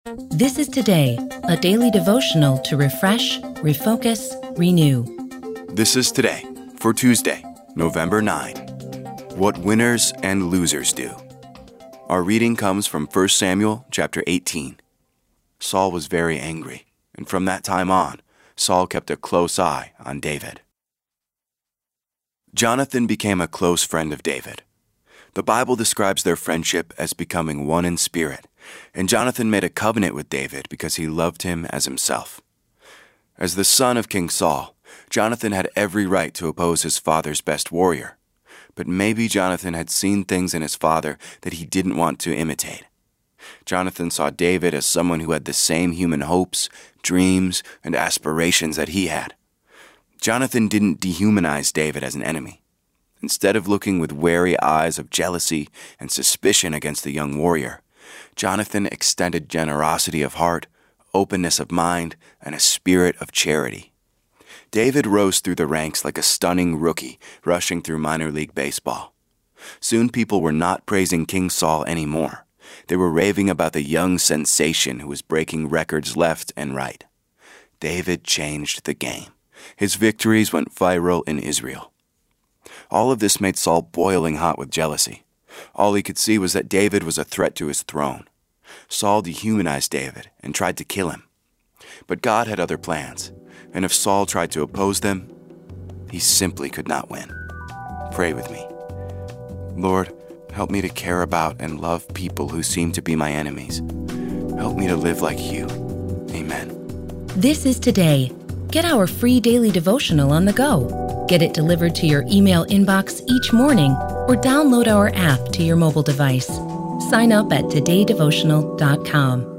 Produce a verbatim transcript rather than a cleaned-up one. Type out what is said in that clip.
This is Today, a daily devotional to refresh, refocus, renew. This is Today for Tuesday, November ninth. What winners and losers do. Our reading comes from First Samuel chapter eighteen. Saul was very angry, and from that time on, Saul kept a close eye on David. Jonathan became a close friend of David. The Bible describes their friendship as becoming one in spirit, and Jonathan made a covenant with David because he loved him as himself. As the son of King Saul, Jonathan had every right to oppose his father's best warrior, but maybe Jonathan had seen things in his father that he didn't want to imitate. Jonathan saw David as someone who had the same human hopes, dreams, and aspirations that he had. Jonathan didn't dehumanize David as an enemy. Instead of looking with wary eyes of jealousy and suspicion against the young warrior, Jonathan extended generosity of heart, openness of mind, and a spirit of charity. David rose through the ranks like a stunning rookie rushing through minor league baseball. Soon people were not praising King Saul anymore. They were raving about the young sensation who was breaking records left and right. David changed the game. His victories went viral in Israel. All of this made Saul boiling hot with jealousy. All he could see was that David was a threat to his throne. Saul dehumanized David and tried to kill him. But God had other plans, and if Saul tried to oppose them, he simply could not win. Pray with me. Lord, help me to care about and love people who seem to be my enemies. Help me to live like you. Amen. This is Today. Get our free daily devotional on the go. Get it delivered to your email inbox each morning or download our app to your mobile device. Sign up at today devotional dot com.